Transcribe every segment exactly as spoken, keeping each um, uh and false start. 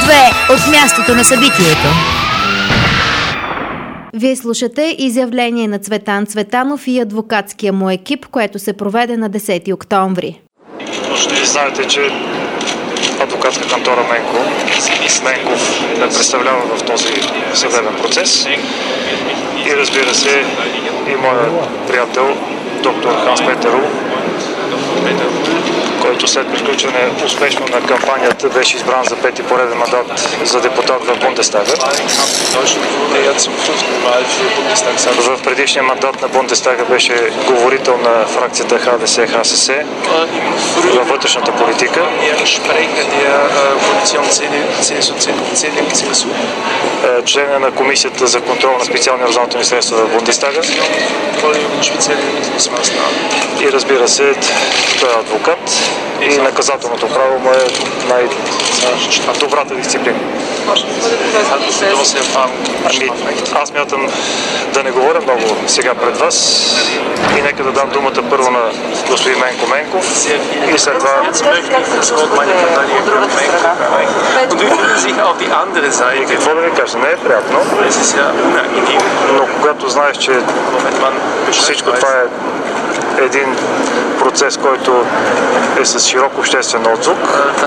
две от мястото на събитието. Вие слушате изявление на Цветан Цветанов и адвокатския му екип, което се проведе на десети октомври. Ще знаете, че адвокатска кантора Менко Менков ме представлява в този съдебен процес и разбира се и моят приятел доктор Ханс Петер Рул, който след приключване успешно на кампанията беше избран за пети пореден мандат за депутат в Бундестага. В предишния мандат на Бундестага беше говорител на фракцията ХДС-ХСС във вътрешната политика. Член на комисията за контрол на специални разузнавателни средства в Бундестага. И разбира се, той е адвокат и наказателното право му е най-добрата дисциплина. Ами, аз мятам да не говоря много сега пред вас и нека да дам думата първо на господин Менко Менков и след това... И какво да ви кажа, не е приятно, но когато знаеш, че всичко това е един процес, който е с широк обществен отзвук.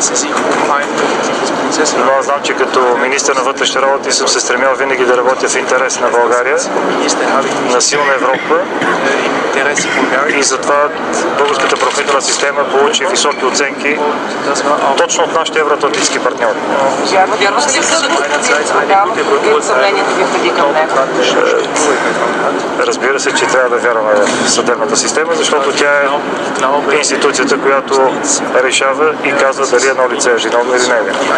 Но аз знам, че като министър на вътрешните работи съм се стремял винаги да работя в интерес на България, на силна Европа и затова българската правоохранителна система получи високи оценки точно от нашите евроатлантически партньори. Вярвате ли в съдът и управлението ви преди към него? Разбира се, че трябва да вярваме в съдебната система, защото тя е институцията, която решава и казва дали едно лице е виновно или не е виновно.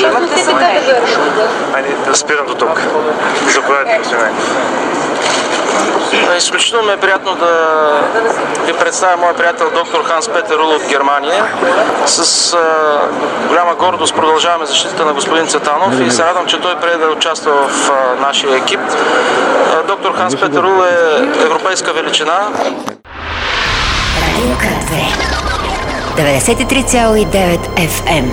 Спирам до тук. Заповядайте, господин Менков. Изключително ми е приятно да ви представя моя приятел доктор Ханс Петер Рул от Германия. С а, голяма гордост продължаваме защитата на господин Цветанов и се радвам, че той прие да участва в а, нашия екип. А, доктор Ханс Петер Рул е европейска величина. Радио К две деветдесет и три цяло и девет Еф Ем.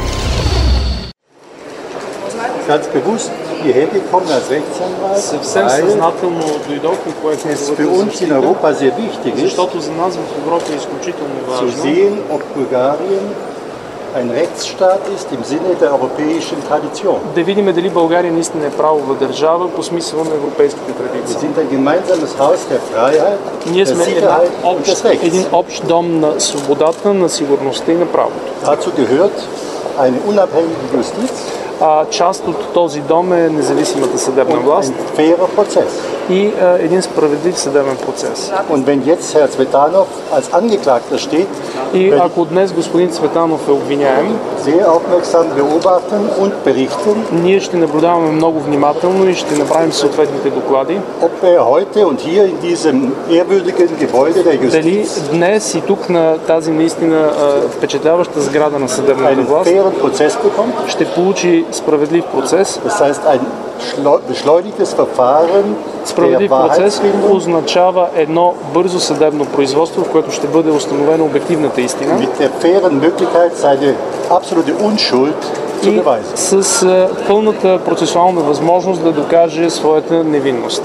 Ganz bewusst hierher gekommen als Rechtsanwalt, съвсем съзнателно дойдох и поех für uns in Europa sehr wichtig ist, защото за нас в Европа е изключително zu важно sehen, ob Bulgarien ein Rechtsstaat ist im Sinne der europäischen Tradition. да видим дали България наистина е правова държава по смисъла на европейските Wir традиции. sind ein gemeinsames Haus der Freiheit, Ние der сме един Sicherheit und общ, des Rechts. един общ дом на свободата, на сигурността и на правото. Dazu gehört eine unabhängige Justiz, А част от този дом е независимата съдебна und власт ein fairer Prozess. и а, един справедлив съдебен процес. Und wenn jetzt Herr Tsvetanov als Angeklagter steht, И werde ако днес господин Цветанов е обвиняем, ich sehr aufmerksam beobachten und berichten, ние ще наблюдаваме много внимателно и ще направим съответните доклади. ob er heute und hier in diesem ehrwürdigen Gebäude der Дали Justiz днес и тук на тази наистина а, впечатляваща сграда на съдебната einen власт fairen Prozess bekommt. ще получи справедлив процес. Das heißt, ein beschleunigtes Verfahren der Справедлив процес Wahrheitsfindung означава едно бързо съдебно производство, в което ще бъде установена обективната истина mit der fairen Möglichkeit, seine absolute Unschuld zu и beweisen. с а, пълната процесуална възможност да докаже своята невинност.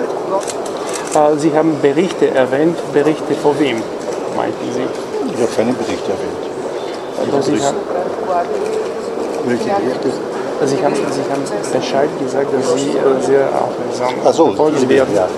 А, Sie haben Berichte erwähnt. Berichte vor wem, meinten Sie? Ich habe keine Berichte erwähnt. Also Sie haben, Welche Berichte? also Sie haben, Sie haben Bescheid gesagt, dass Sie äh, sehr aufmerksam Ach so, verfolgen diese werden. ja.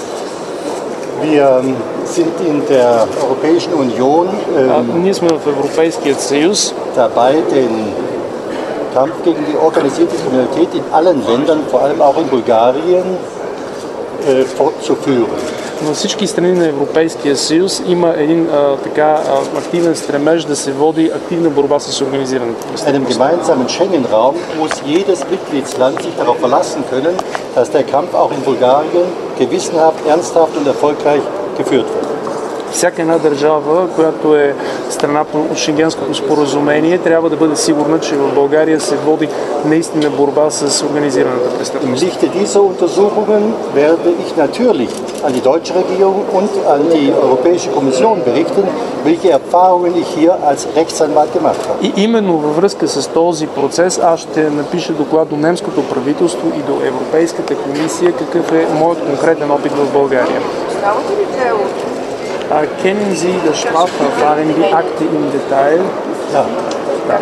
Wir ähm, sind in der Europäischen Union А, ähm, Ние сме в Европейския съюз dabei, den Kampf gegen die organisierte Kriminalität in allen Ländern, vor allem auch in Bulgarien, äh, fortzuführen. във всички страни на Европейския съюз има един а, така а, активен стремеж да се води активна борба с организираната Einem престъпност. gemeinsamen Schengen-Raum muss jedes Mitgliedsland sich darauf verlassen können, dass der Kampf auch in Bulgarien gewissenhaft, ernsthaft und erfolgreich geführt wird. всяка една държава, която е страна по Шенгенското споразумение, трябва да бъде сигурна, че в България се води наистина борба с организираната престъпност. Im Lichte dieser Untersuchungen werde ich natürlich an die deutsche Regierung und an die Europäische Kommission berichten, welche Erfahrungen ich hier als Rechtsanwalt gemacht habe. И именно във връзка с този процес аз ще напиша доклад до немското правителство и до Европейската комисия какъв е моят конкретен опит в България. Uh, kennen Sie das Strafverfahren, die Akte im Detail? Ja. Ja.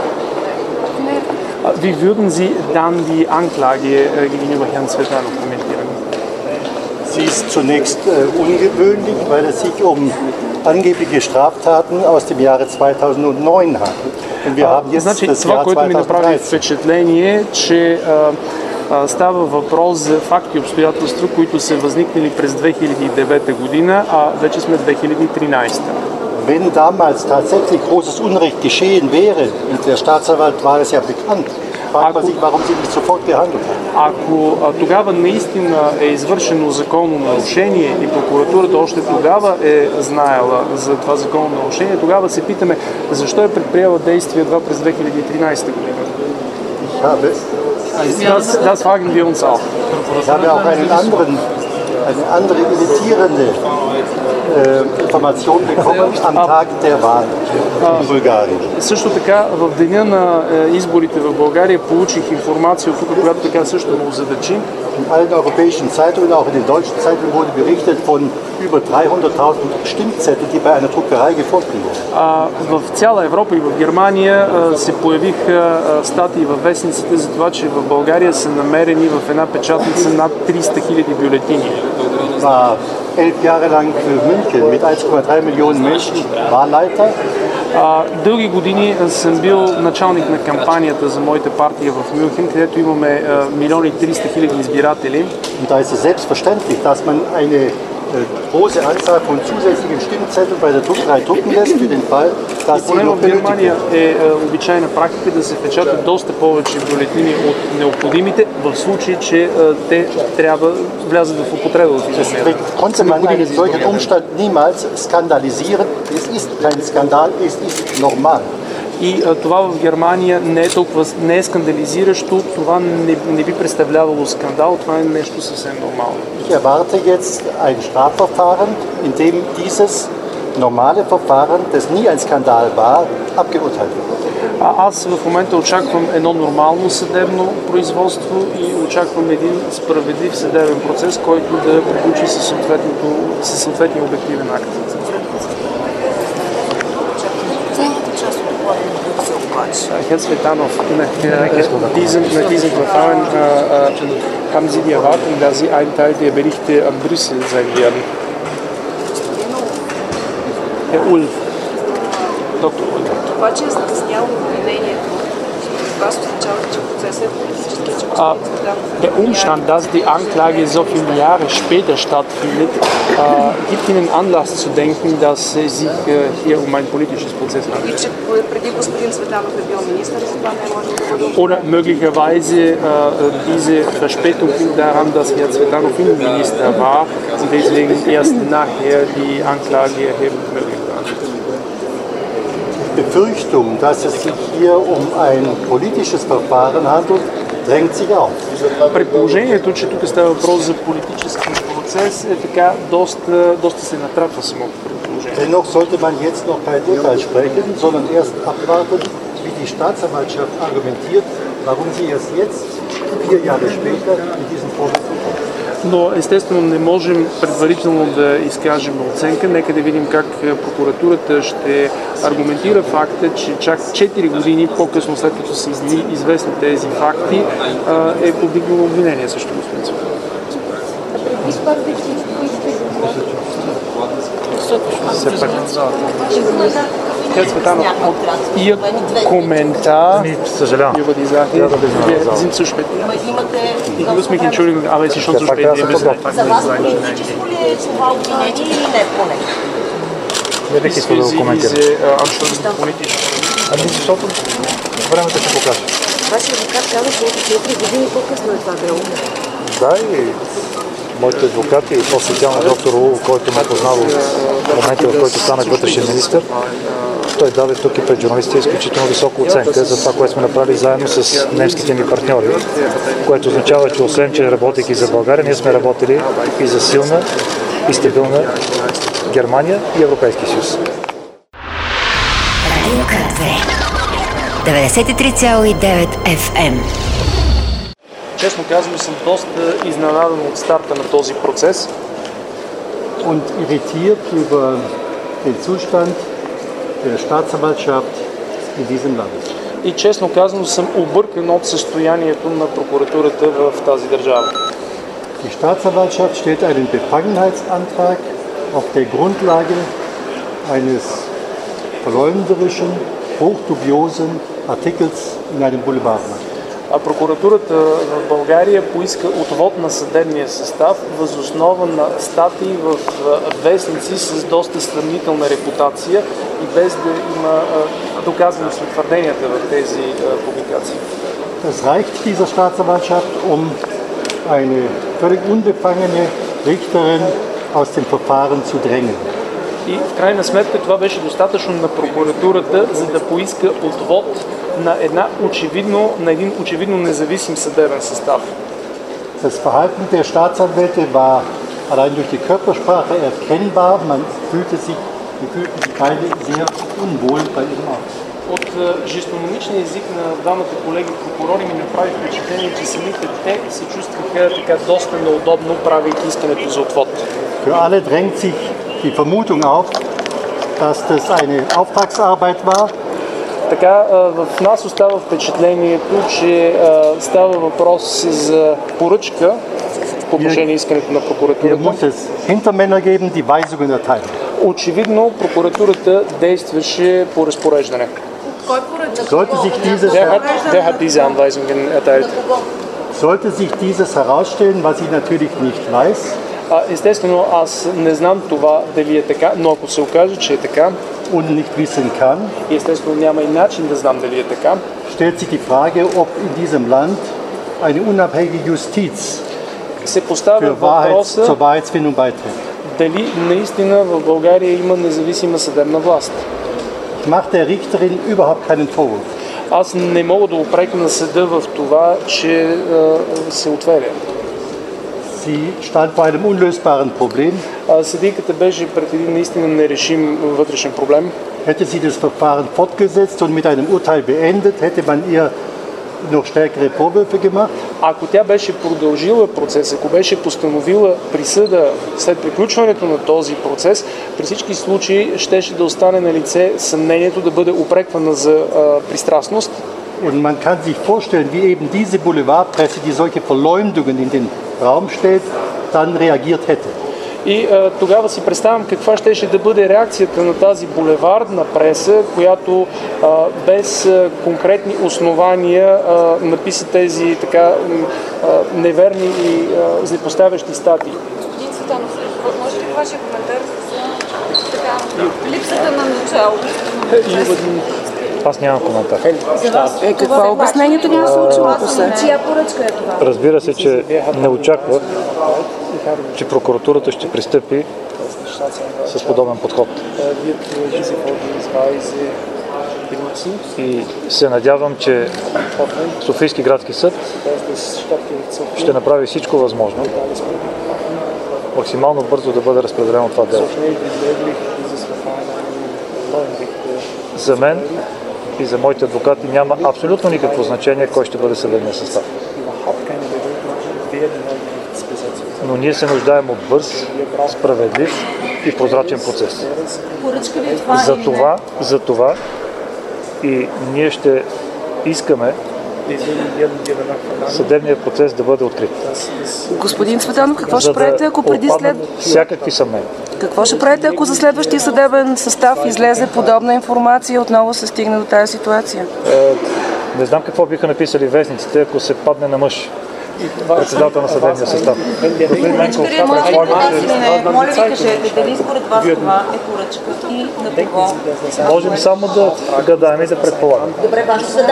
Uh, wie würden Sie dann die Anklage uh, gegenüber Herrn Tsvetanov kommentieren? Sie ist zunächst äh, ungewöhnlich, weil es sich um angebliche Straftaten aus dem Jahre zweitausendneun handelt. Und wir haben jetzt значи, das това, Jahr което ми направи zweitausenddreizehn. впечатление, че а, а, става въпрос за факти и обстоятелства, които са възникнали през две хиляди и девета година, а вече сме две хиляди и тринадесета. Wenn damals tatsächlich großes Unrecht geschehen wäre, und der Staatsanwalt war es ja bekannt, fragt man sich, warum sie nicht sofort gehandelt haben. Ако а, тогава наистина е извършено законно нарушение и прокуратурата още тогава е знаела за това законно нарушение, тогава се питаме защо е предприела действия едва през две хиляди и тринадесета година. Das, das fragen wir uns auch. Ich habe auch einen anderen, eine andere irritierende äh, Information bekommen am Tag der Wahl in Bulgarien. Също така, в деня на изборите в България получих информация от тук, която така също ме озадачи. In allen europäischen Zeitungen, auch in den deutschen Zeitungen, wurde berichtet von über dreihunderttausend Stimmzetteln, die bei einer Druckerei gefunden wurden. В цяла Европа и в Германия се появиха статии във вестниците за това, че в България са намерени в една печатница над триста хиляди бюлетини. War elf Jahre lang München mit eins Komma drei Millionen Menschen Wahlleiter. Дълги години съм бил началник на кампанията за моята партия в Мюнхен, където имаме милион и триста хиляди избиратели. Und da ist es selbstverständlich, dass man eine große Anzahl von zusätzlichen Stimmzetteln bei der Druckerei drucken lässt, für den Fall, dass sie noch в Германия е обичайна практика да се печатат доста повече бюлетини от необходимите, в случай, че те трябва влязат в употреба в изобилие. Konnte man einen solchen Umstand niemals skandalisieren? Es ist kein Skandal, es ist normal. И а, това в Германия не е толкова не е скандализиращо, това не, не би представлявало скандал, това е нещо съвсем нормално. Ich erwarte jetzt ein Strafverfahren, in dem dieses normale Verfahren, das nie ein Skandal war, abgeurteilt wird. А, аз в момента очаквам едно нормално съдебно производство и очаквам един справедлив съдебен процес, който да приключи със съответния обективен акт. Herr Tsvetanov, nach, äh, diesem, nach diesem Verfahren äh, äh, haben Sie die Erwartung, dass Sie ein Teil der Berichte an Brüssel sein werden? Herr Ulf, Doktor Ulf. Der Umstand, dass die Anklage so viele Jahre später stattfindet, äh, gibt Ihnen Anlass zu denken, dass es sich äh, hier um ein politisches Prozess handelt. Oder möglicherweise äh, diese Verspätung liegt daran, dass Herr Tsvetanov Innenminister war und deswegen erst nachher die Anklage erheben möglich war. Befürchtung, dass es sich hier um ein politisches Verfahren handelt, drängt sich auf. Предположението, че тук става въпрос за политически процес, е така доста, доста се натрапва самото предположение. Dennoch sollte man jetzt noch kein Urteil sprechen, sondern erst abwarten, wie die Staatsanwaltschaft argumentiert, warum sie erst jetzt, vier Jahre später, mit diesem Vorwurf kommt. Но естествено не можем предварително да изкажем оценка. Нека да видим как прокуратурата ще аргументира факта, че чак четири години по-късно, след като са известни тези факти, е повдигнало обвинение също господин Цветанов. Herr Tsvetanov, Ihr Kommentar über die Sache, wir sind zu spät. Ich muss mich entschuldigen, aber es ist schon zu spät. Wir müssen einfach sein. Не бих искал да го коментирам. Ами защото времето ще покаже. Вашия адвокат каза, че четири години по-късно е това дело. Да, и моите адвокати и по-специално доктор Улов, който ме познава в момента, в който станах вътрешен министър. Той даде тук и пред журналистите изключително висока оценка за това, което сме направили заедно с немските ни партньори, което означава, че освен, че работейки за България, ние сме работили и за силна и стабилна Германия и Европейския съюз. Радио К две деветдесет и три цяло и девет Еф Ем. Честно казвам, съм доста изненадан от старта на този процес. Und irritiert über den Zustand der Staatsanwaltschaft in diesem Land. И честно казвам, съм объркан от състоянието на прокуратурата в тази държава. Die Staatsanwaltschaft stellt einen Befangenheitsantrag auf der Grundlage eines verleumderischen, hochdubiosen Artikels in einem Boulevardblatt. А прокуратурата в България поиска отвод на съдебния състав въз основа на статии в вестници с доста съмнителна репутация и без да има доказаност на твърденията в тези публикации. Es reicht dieser Staatsanwaltschaft, um eine völlig unbefangene Richterin aus dem Verfahren zu drängen. И в крайна сметка това беше достатъчно на прокуратурата, за да поиска отвод на, една очевидно, на един очевидно независим съдебен състав. Das Verhalten der Staatsanwälte war allein durch die Körpersprache erkennbar. Man fühlte sich, die fühlten sich beide sehr unwohl bei ihrem Amt. От жестономичния език на двамата колеги прокурори ми направи впечатление, че самите те се чувстваха така доста неудобно, правейки искането за отвод. Für alle drängt sich die Vermutung auf, dass das eine Auftragsarbeit war. Така в нас остава впечатлението, че става въпрос за поръчка по отношение искането на прокуратурата. Очевидно прокуратурата действаше по разпореждане. Кой поръча? Wer hat diese Anweisungen erteilt? Sollte sich dieses herausstellen, was ich natürlich nicht weiß. Естествено, аз не знам това дали е така, но ако се окаже, че е така, und nicht wissen kann, естествено няма и начин да знам дали е така, stellt sich die Frage, ob in diesem Land eine unabhängige Justiz се поставя въпроса zur Wahrheitsfindung beiträgt. Дали наистина в България има независима съдебна власт. Ich mache der Richterin überhaupt keinen Vorwurf. Аз не мога да упрекна на съда в това, че е, се отваря. Sie stand vor einem unlösbaren Problem. Съдийката беше пред един наистина нерешим вътрешен проблем. Hätte sie das Verfahren fortgesetzt und mit einem Urteil beendet, hätte man ihr noch stärkere Vorwürfe gemacht. Ако тя беше продължила процес, ако беше постановила присъда след приключването на този процес, при всички случаи щеше да остане на лице съмнението да бъде упреквана за а, пристрастност. Und man kann sich vorstellen, wie eben diese Boulevardpresse, die solche Verleumdungen in den Raum stellt, dann reagiert hätte. И а, тогава си представям каква щеше да бъде реакцията на тази булевардна преса, която а, без а, конкретни основания а, написа тези така а, неверни и а, злепоставящи статии. Господин Цветанов, може ли вашия коментар за така, липсата на начало? Аз нямам коментар. Е, какво е обяснението няма случило? Чия поръчка е това? Разбира се, че не очаквах, че прокуратурата ще пристъпи с подобен подход. И се надявам, че Софийски градски съд ще направи всичко възможно максимално бързо да бъде разпределено това дело. За мен и за моите адвокати няма абсолютно никакво значение кой ще бъде съдебният състав. Но ние се нуждаем от бърз, справедлив и прозрачен процес. За това, за това и ние ще искаме съдебният процес да бъде открит. Господин Цветанов, какво ще правите, ако преди след... всякакви съмнения. Какво ще правите, ако за следващия съдебен състав излезе подобна информация и отново се стигне до тази ситуация? Е, не знам какво биха написали вестниците, ако се падне на мъж. Председател на съдебния състав. Господин Менков, моля ви кажете, дали според вас това е поръчка и на кого? Можем само да гадаем и да предполагаме. Добре, важно да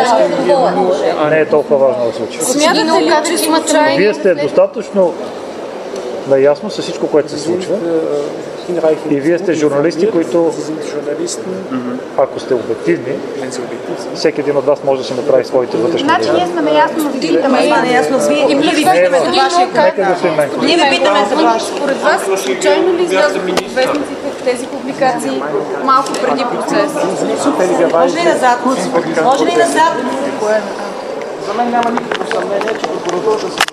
дадете. Не е толкова важно да случи. Смятате ли, че има трайни... Вие сте достатъчно наясно с всичко, което се случва. И вие сте журналисти, които, ако сте обективни, всеки един от вас може да си направи своите вътрешни Значи ние сме наясно, но вие сме наясно. Ние ви питаме за вашия Нека господин Ние ви питаме за вашия Според вас, случайно ли излязоха от вестниците в тези публикации малко преди процес? Може ли назад? Може ли назад? За мен няма никакво съмнение, че прокуратурата се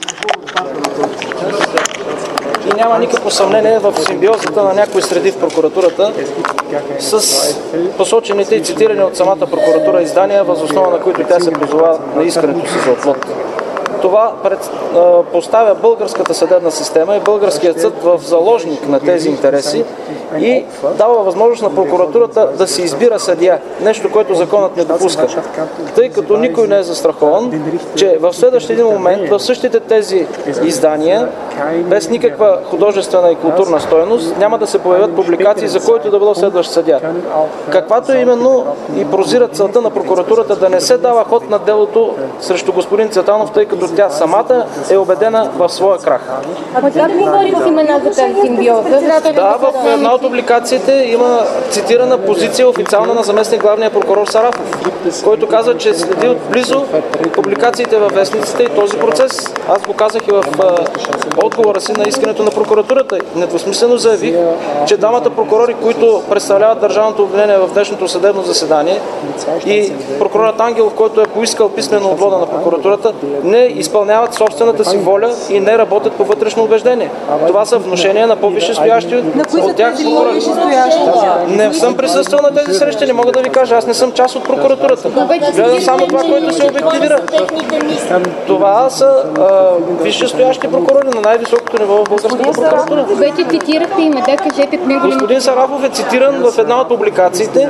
и няма никакво съмнение в симбиозата на някои среди в прокуратурата с посочените и цитирани от самата прокуратура издания, въз основа на които тя се позова на искането си за отвод. Това пред, а, поставя българската съдебна система и българският съд в заложник на тези интереси и дава възможност на прокуратурата да си избира съдия. Нещо, което законът не допуска. Тъй като никой не е застрахован, че в следващия един момент в същите тези издания, без никаква художествена и културна стойност, няма да се появят публикации за който да било следващ съдия. Каквато именно и прозира целта на прокуратурата да не се дава ход на делото срещу господин Цветанов, тъй като тя самата е убедена в своя крах. А как говори в имена за тази симбиоза? Да, в една от публикациите има цитирана позиция официална на заместник главния прокурор Сарафов, който казва, че следи отблизо публикациите във вестниците и този процес. Аз го казах и в отговора си на искането на прокуратурата. Недвусмислено заявих, че двамата прокурори, които представляват държавното обвинение в днешното съдебно заседание и прокурорът Ангелов, който е поискал писмено отвода на прокуратурата, не изпълняват собствената си воля и не работят по вътрешно убеждение. Това са внушения на по-висши стоящи от тях прокурори. Не съм присъствал на тези срещи, не мога да ви кажа. Аз не съм част от прокуратурата. Гледам само това, което се обективира. Това са висши стоящи прокурори на най-високото ниво в българската прокуратура. Вече цитирахте име, да кажете в него. Господин Сарафов е цитиран в една от публикациите.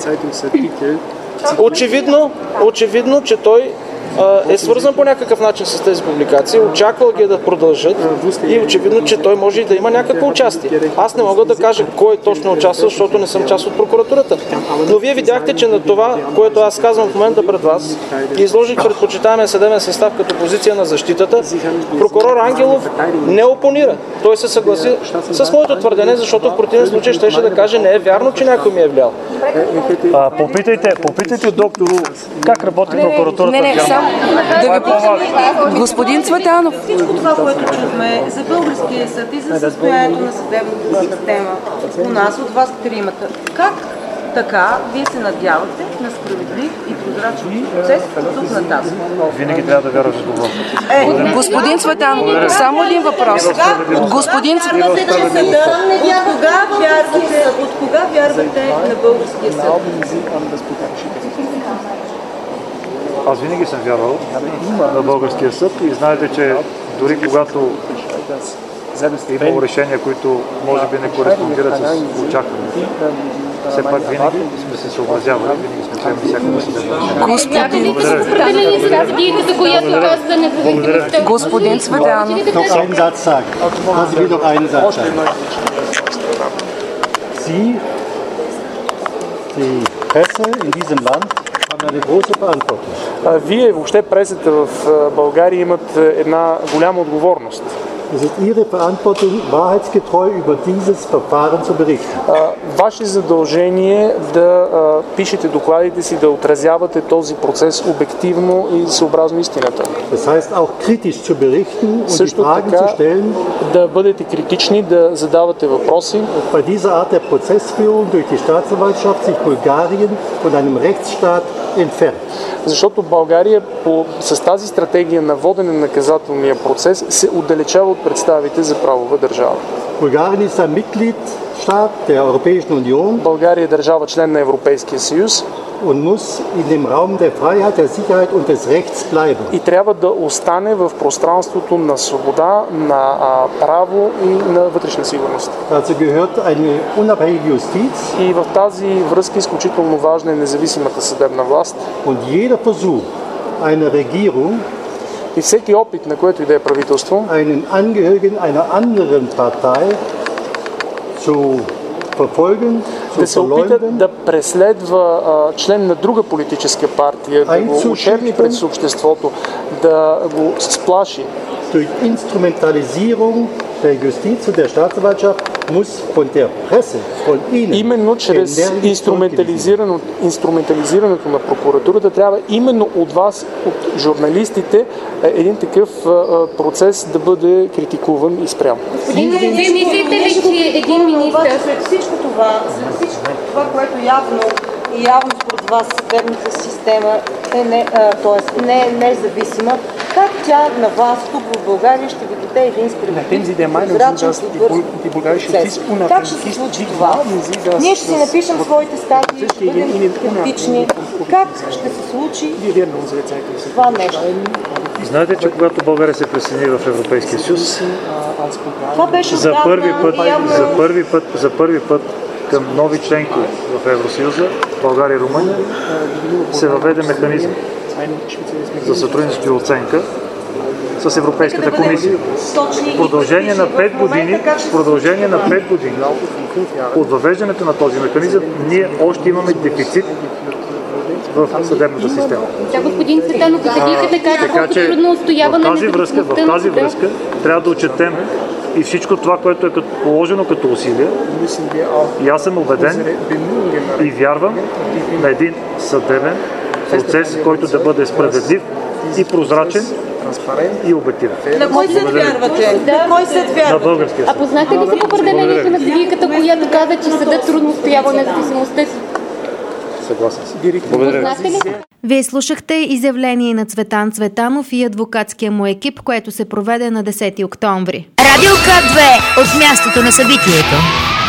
Очевидно, очевидно, че той е свързан по някакъв начин с тези публикации, очаквал ги да продължат и очевидно, че той може и да има някакво участие. Аз не мога да кажа кой точно участва, защото не съм част от прокуратурата. Но вие видяхте, че на това, което аз казвам в момента пред вас, и изложих предпочитаемия съдебен състав като позиция на защитата, прокурор Ангелов не опонира. Той се съгласи с моето твърдение, защото в противен случай щеше да каже, не е вярно, че някой ми е влиял. А, попитайте, попитайте доктор, как работи прокуратурата в Германия. Да ви питам, господин Цветанов. Всичко това, което чухме за българския съд и за състоянието на съдебната система у нас, от вас тримата, как така вие се надявате на справедлив и прозрачен процес тук нататък? Винаги трябва да вярваш в добро. Е, господин Цветанов, само един въпрос. Господин Цветанов, от кога вярвате, от кога вярвате на българския съд? Аз винаги съм вярвал на българския съд и знаете, че дори когато имало решения, които може би не кореспондират с очакването, все пак винаги сме се съобразявали, винаги сме вземали всякакво съдебно решение. Господин Цветанов. Noch einen Satz sagen. Lassen Sie doch einen Satz sagen. Sie, die Presse in diesem Land, haben eine große Verantwortung. Вие, въобще пресата в България, имат една голяма отговорност. Es ist Ihre Verantwortung, wahrheitsgetreu über dieses Verfahren zu berichten. Ваше задължение да пишете докладите си, да отразявате този процес обективно и съобразно истината. Das heißt auch kritisch zu berichten und die Fragen zu stellen. Да бъдете критични, да задавате въпроси. Bei dieser Art der Prozessführung durch die Staatsanwaltschaft sich Bulgarien von einem Rechtsstaat entfernt. Защото България по, с тази стратегия на водене на наказателния процес се отдалечава от представите за правова държава. Bulgarien ist ein Mitgliedstaat der Europäischen Union. България е държава член на Европейския съюз. Und muss in dem Raum der Freiheit, der Sicherheit und des Rechts bleiben. И трябва да остане в пространството на свобода, на а, право и на вътрешна сигурност. Dazu gehört eine unabhängige Justiz. И в тази връзка изключително важна е независимата съдебна власт. Und jeder Versuch einer Regierung, и всеки опит, на което и да е правителство, einen Angehörigen einer anderen Partei zu verfolgen, да се опита да преследва а, член на друга политическа партия, да го очерни пред обществото, да го сплаши. Durch Instrumentalisierung der Justiz und der Staatsanwaltschaft muss von der Presse, von Ihnen, именно чрез инструментализирането, инструментализирането на прокуратурата трябва именно от вас, от журналистите, един такъв процес да бъде критикуван и спрян. Господин, вие мислите ли, че един министър след всичко това, след всичко това, което явно и явно според вас съдебната система е не, а, т.е. не е независима, как тя на вас тук в България ще ви даде един справедлив, прозрачен и бърз процес? Как ще се случи това? Ние ще си напишем своите статии, ще бъдем критични. Как ще се случи това нещо? Знаете, че когато България се присъедини в Европейския съюз, това беше за първи път, за първи път, за първи път към нови членки в Евросъюза, България и Румъния, се въведе механизъм за сътрудничество и оценка с Европейската комисия. В продължение на пет години, в продължение на пет години от въвеждането на този механизъм, ние още имаме дефицит в съдебната система. Да, господин Цветанов, вие така, колко трудно устоява на независимостта. В тази връзка трябва да отчетем и всичко това, което е положено като усилие. И аз съм убеден и вярвам на един съдебен процес, който да бъде справедлив и прозрачен и обективен. На кой съд вярвате? Да. На кой съд вярвате? На българския съд. А познахте ли си определението на съдийката, която каза, че съдът трудно устоява независимостта си? Съгласен си. Благодаря. Вие слушахте изявление на Цветан Цветанов и адвокатския му екип, което се проведе на десети октомври. Радио К две от мястото на събитието.